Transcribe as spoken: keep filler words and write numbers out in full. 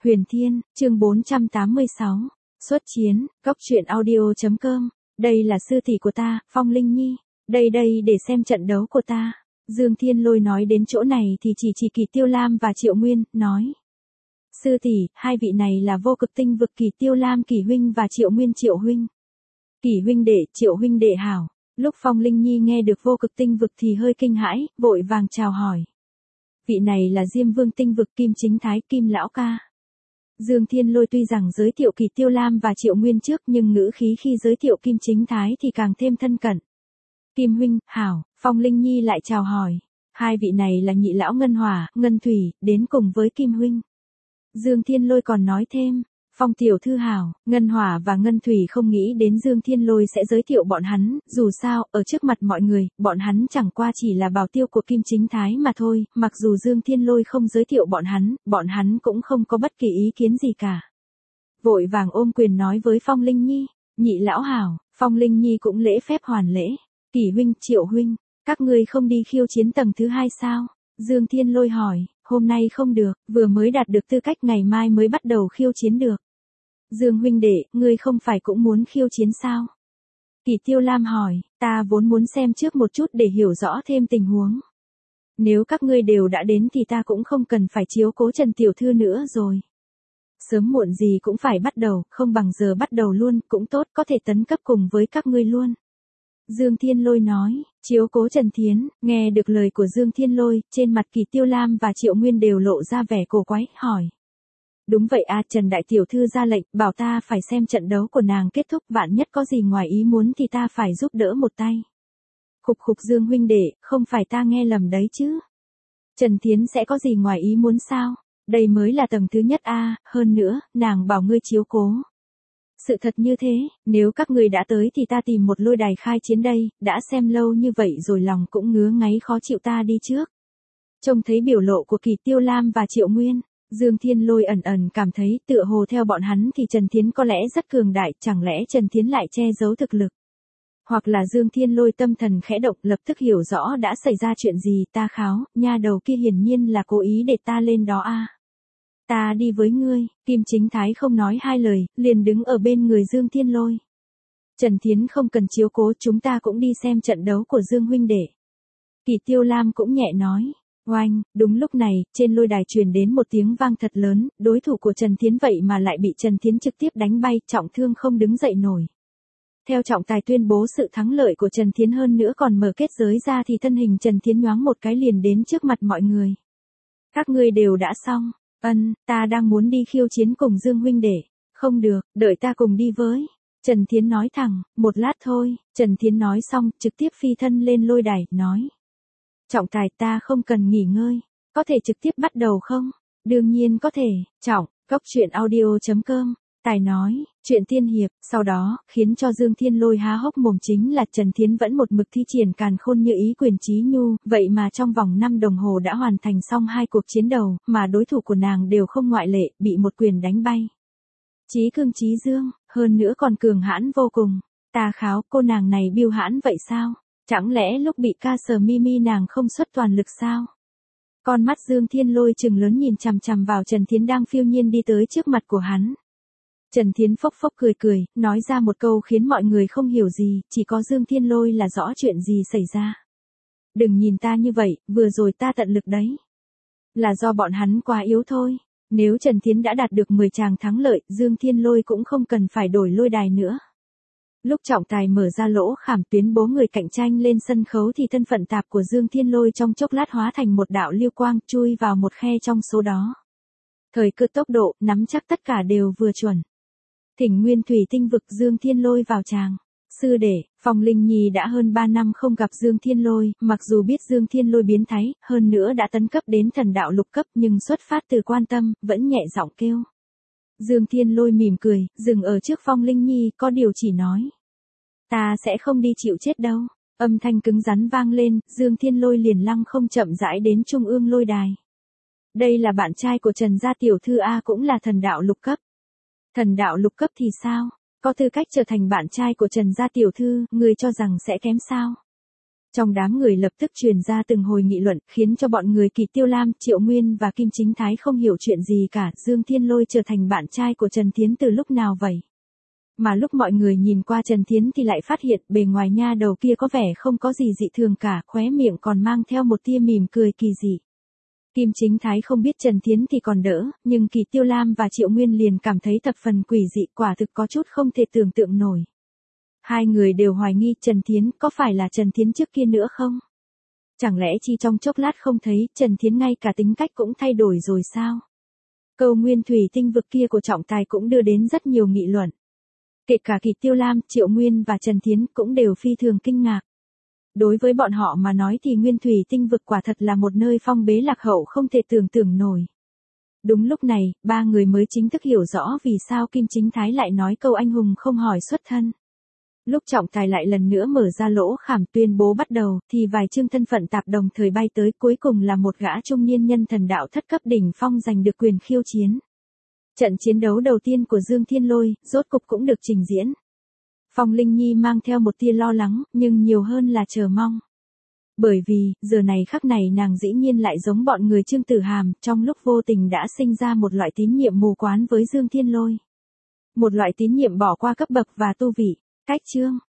Huyền Thiên, chương bốn trăm tám mươi sáu. Xuất chiến, góc truyện audio chấm com. Đây là sư tỷ của ta, Phong Linh Nhi. Đây đây để xem trận đấu của ta. Dương Thiên Lôi nói đến chỗ này thì chỉ chỉ Kỳ Tiêu Lam và Triệu Nguyên, nói. Sư tỷ, hai vị này là vô cực tinh vực Kỳ Tiêu Lam Kỳ huynh và Triệu Nguyên Triệu huynh. Kỳ huynh đệ, Triệu huynh đệ hảo. Lúc Phong Linh Nhi nghe được vô cực tinh vực thì hơi kinh hãi, vội vàng chào hỏi. Vị này là Diêm Vương tinh vực Kim Chính Thái Kim lão ca. Dương Thiên Lôi tuy rằng giới thiệu Kỳ Tiêu Lam và Triệu Nguyên trước nhưng ngữ khí khi giới thiệu Kim Chính Thái thì càng thêm thân cận. Kim huynh, hảo, Phong Linh Nhi lại chào hỏi. Hai vị này là nhị lão Ngân Hỏa, Ngân Thủy, đến cùng với Kim huynh. Dương Thiên Lôi còn nói thêm. Phong tiểu thư hảo, Ngân Hỏa và Ngân Thủy không nghĩ đến Dương Thiên Lôi sẽ giới thiệu bọn hắn, dù sao, ở trước mặt mọi người, bọn hắn chẳng qua chỉ là bảo tiêu của Kim Chính Thái mà thôi, mặc dù Dương Thiên Lôi không giới thiệu bọn hắn, bọn hắn cũng không có bất kỳ ý kiến gì cả. Vội vàng ôm quyền nói với Phong Linh Nhi, nhị lão hảo, Phong Linh Nhi cũng lễ phép hoàn lễ, Kỳ huynh, Triệu huynh, các ngươi không đi khiêu chiến tầng thứ hai sao? Dương Thiên Lôi hỏi, hôm nay không được, vừa mới đạt được tư cách ngày mai mới bắt đầu khiêu chiến được. Dương huynh đệ, ngươi không phải cũng muốn khiêu chiến sao? Kỳ Tiêu Lam hỏi, ta vốn muốn xem trước một chút để hiểu rõ thêm tình huống. Nếu các ngươi đều đã đến thì ta cũng không cần phải chiếu cố Trần Tiểu Thư nữa rồi. Sớm muộn gì cũng phải bắt đầu, không bằng giờ bắt đầu luôn, cũng tốt, có thể tấn cấp cùng với các ngươi luôn. Dương Thiên Lôi nói, chiếu cố Trần Thiến, nghe được lời của Dương Thiên Lôi, trên mặt Kỳ Tiêu Lam và Triệu Nguyên đều lộ ra vẻ cổ quái, hỏi. Đúng vậy à, Trần Đại Tiểu Thư ra lệnh, bảo ta phải xem trận đấu của nàng kết thúc, vạn nhất có gì ngoài ý muốn thì ta phải giúp đỡ một tay. Khục khục Dương huynh đệ, không phải ta nghe lầm đấy chứ. Trần Thiến sẽ có gì ngoài ý muốn sao? Đây mới là tầng thứ nhất a, à, hơn nữa, nàng bảo ngươi chiếu cố. Sự thật như thế, nếu các người đã tới thì ta tìm một lôi đài khai chiến đây, đã xem lâu như vậy rồi lòng cũng ngứa ngáy khó chịu, ta đi trước. Trông thấy biểu lộ của Kỳ Tiêu Lam và Triệu Nguyên, Dương Thiên Lôi ẩn ẩn cảm thấy tựa hồ theo bọn hắn thì Trần Thiến có lẽ rất cường đại, chẳng lẽ Trần Thiến lại che giấu thực lực. Hoặc là Dương Thiên Lôi tâm thần khẽ động, lập tức hiểu rõ đã xảy ra chuyện gì, ta kháo, nha đầu kia hiển nhiên là cố ý để ta lên đó a. À. Ta đi với ngươi, Kim Chính Thái không nói hai lời, liền đứng ở bên người Dương Thiên Lôi. Trần Thiến không cần chiếu cố, chúng ta cũng đi xem trận đấu của Dương huynh đệ. Kỳ Tiêu Lam cũng nhẹ nói. Oanh, đúng lúc này, trên lôi đài truyền đến một tiếng vang thật lớn, đối thủ của Trần Thiến vậy mà lại bị Trần Thiến trực tiếp đánh bay, trọng thương không đứng dậy nổi. Theo trọng tài tuyên bố sự thắng lợi của Trần Thiến, hơn nữa còn mở kết giới ra thì thân hình Trần Thiến nhoáng một cái liền đến trước mặt mọi người. Các ngươi đều đã xong. Ân, ta đang muốn đi khiêu chiến cùng Dương huynh đệ. Không được, đợi ta cùng đi với. Trần Thiến nói thẳng, một lát thôi. Trần Thiến nói xong, trực tiếp phi thân lên lôi đài, nói. Trọng tài, ta không cần nghỉ ngơi. Có thể trực tiếp bắt đầu không? Đương nhiên có thể. Trọng, góc truyện audio chấm com. Tài nói, chuyện tiên hiệp, sau đó, khiến cho Dương Thiên Lôi há hốc mồm chính là Trần Thiến vẫn một mực thi triển càn khôn như ý quyền trí nhu, vậy mà trong vòng năm đồng hồ đã hoàn thành xong hai cuộc chiến đầu, mà đối thủ của nàng đều không ngoại lệ, bị một quyền đánh bay. Chí cương chí dương, hơn nữa còn cường hãn vô cùng. Ta kháo, cô nàng này biêu hãn vậy sao? Chẳng lẽ lúc bị ca sờ Mimi nàng không xuất toàn lực sao? Con mắt Dương Thiên Lôi trừng lớn nhìn chằm chằm vào Trần Thiến đang phiêu nhiên đi tới trước mặt của hắn. Trần Thiến phốc phốc cười cười, nói ra một câu khiến mọi người không hiểu gì, chỉ có Dương Thiên Lôi là rõ chuyện gì xảy ra. Đừng nhìn ta như vậy, vừa rồi ta tận lực đấy. Là do bọn hắn quá yếu thôi. Nếu Trần Thiến đã đạt được mười tràng thắng lợi, Dương Thiên Lôi cũng không cần phải đổi lôi đài nữa. Lúc trọng tài mở ra lỗ khảm tuyến bố người cạnh tranh lên sân khấu thì thân phận tạp của Dương Thiên Lôi trong chốc lát hóa thành một đạo lưu quang chui vào một khe trong số đó. Thời cơ tốc độ, nắm chắc tất cả đều vừa chuẩn. Thỉnh Nguyên Thủy tinh vực Dương Thiên Lôi vào tràng. Sư đệ, Phong Linh Nhi đã hơn ba năm không gặp Dương Thiên Lôi, mặc dù biết Dương Thiên Lôi biến thái, hơn nữa đã tấn cấp đến thần đạo lục cấp nhưng xuất phát từ quan tâm, vẫn nhẹ giọng kêu. Dương Thiên Lôi mỉm cười, dừng ở trước Phong Linh Nhi, có điều chỉ nói. Ta sẽ không đi chịu chết đâu. Âm thanh cứng rắn vang lên, Dương Thiên Lôi liền lăng không chậm rãi đến trung ương lôi đài. Đây là bạn trai của Trần gia tiểu thư A, cũng là thần đạo lục cấp. Thần đạo lục cấp thì sao? Có tư cách trở thành bạn trai của Trần gia tiểu thư, người cho rằng sẽ kém sao? Trong đám người lập tức truyền ra từng hồi nghị luận, khiến cho bọn người Kỳ Tiêu Lam, Triệu Nguyên và Kim Chính Thái không hiểu chuyện gì cả, Dương Thiên Lôi trở thành bạn trai của Trần Thiến từ lúc nào vậy? Mà lúc mọi người nhìn qua Trần Thiến thì lại phát hiện bề ngoài nha đầu kia có vẻ không có gì dị thường cả, khóe miệng còn mang theo một tia mỉm cười kỳ dị. Kim Chính Thái không biết Trần Thiến thì còn đỡ, nhưng Kỳ Tiêu Lam và Triệu Nguyên liền cảm thấy thập phần quỷ dị, quả thực có chút không thể tưởng tượng nổi. Hai người đều hoài nghi Trần Thiến có phải là Trần Thiến trước kia nữa không? Chẳng lẽ chỉ trong chốc lát không thấy Trần Thiến ngay cả tính cách cũng thay đổi rồi sao? Câu nguyên thủy tinh vực kia của trọng tài cũng đưa đến rất nhiều nghị luận. Kể cả Kỳ Tiêu Lam, Triệu Nguyên và Trần Thiến cũng đều phi thường kinh ngạc. Đối với bọn họ mà nói thì nguyên thủy tinh vực quả thật là một nơi phong bế lạc hậu không thể tưởng tượng nổi. Đúng lúc này, ba người mới chính thức hiểu rõ vì sao Kim Chính Thái lại nói câu anh hùng không hỏi xuất thân. Lúc trọng tài lại lần nữa mở ra lỗ khảm tuyên bố bắt đầu, thì vài chương thân phận tạp đồng thời bay tới, cuối cùng là một gã trung niên nhân thần đạo thất cấp đỉnh phong giành được quyền khiêu chiến. Trận chiến đấu đầu tiên của Dương Thiên Lôi, rốt cục cũng được trình diễn. Phong Linh Nhi mang theo một tia lo lắng, nhưng nhiều hơn là chờ mong. Bởi vì, giờ này khắc này nàng dĩ nhiên lại giống bọn người Trương Tử Hàm, trong lúc vô tình đã sinh ra một loại tín nhiệm mù quáng với Dương Thiên Lôi. Một loại tín nhiệm bỏ qua cấp bậc và tu vị. Cách chương